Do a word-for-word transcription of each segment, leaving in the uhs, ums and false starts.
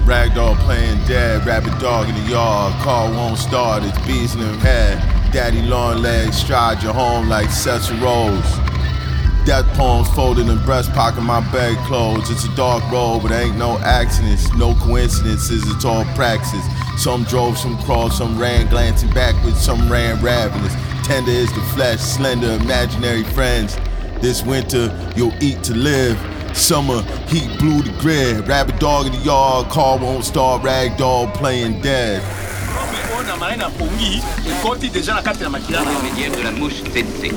Ragdoll playing dead, rabbit dog in the yard. Car won't start, it's bees in them head. Daddy long legs stride you home like Cicero. Death poems folded in breast pocket my bedclothes. It's a dark road, but ain't no accidents, no coincidences, it's all praxis. Some drove, some crawled, some ran glancing backwards, some ran ravenous. Tender is the flesh, slender imaginary friends. This winter, you'll eat to live. Summer, heat blew the grid. Rabbit dog in the yard, car won't start, ragdoll playing dead. Intermédiaire de la mouche tsetse.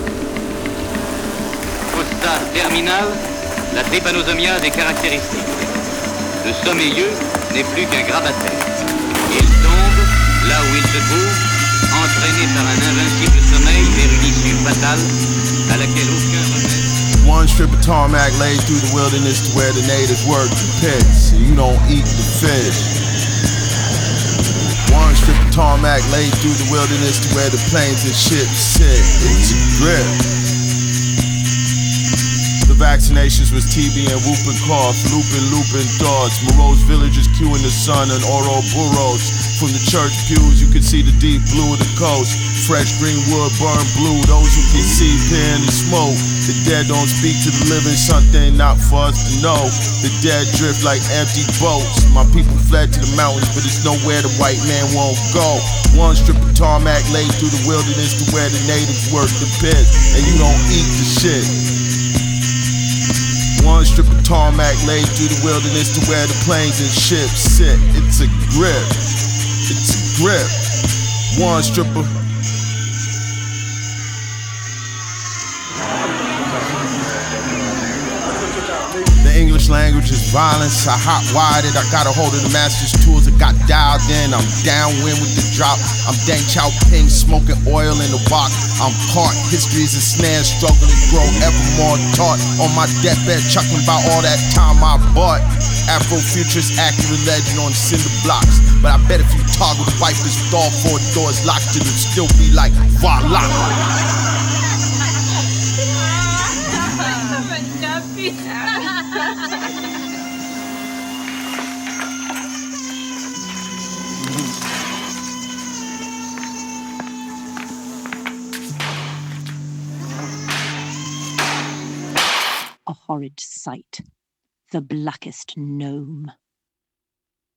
Fossa terminale, la drépanosomiase est caractéristique. Le sommeilleux n'est plus qu'un grabataire. Il tombe là où il se trouve, entraîné par un invincible sommeil vers une issue fatale à laquelle aucun remède. One strip of tarmac laid through the wilderness to where the natives work the pits, and you don't eat the fish. One strip of tarmac laid through the wilderness to where the planes and ships sit. It's a grip. The vaccinations was T B and whooping cough, looping, looping thoughts. Moreau's villagers queuing the sun and Ouroboros. From the church pews, you can see the deep blue of the coast. Fresh green wood burned blue, those who can see pen and smoke. The dead don't speak to the living, something not for us to know. The dead drift like empty boats. My people fled to the mountains, but it's nowhere the white man won't go. One strip of tarmac laid through the wilderness to where the natives work the pits, and you don't eat the shit. One strip of tarmac laid through the wilderness to where the planes and ships sit. It's a grip. It's a grip. One strip of the English language is violence. I hot-wired it. I got a hold of the master's tools. I got dialed in. I'm downwind with the drop. I'm Deng Xiaoping, smoking oil in the box. I'm caught. History is a snare, struggling to grow ever more taught. On my deathbed, chuckling about all that time I bought. Afrofuturist, accurate legend on cinder blocks. But I bet if you toggle the wipers with all four doors locked, it'll still be like voila. A horrid sight. The blackest gnome.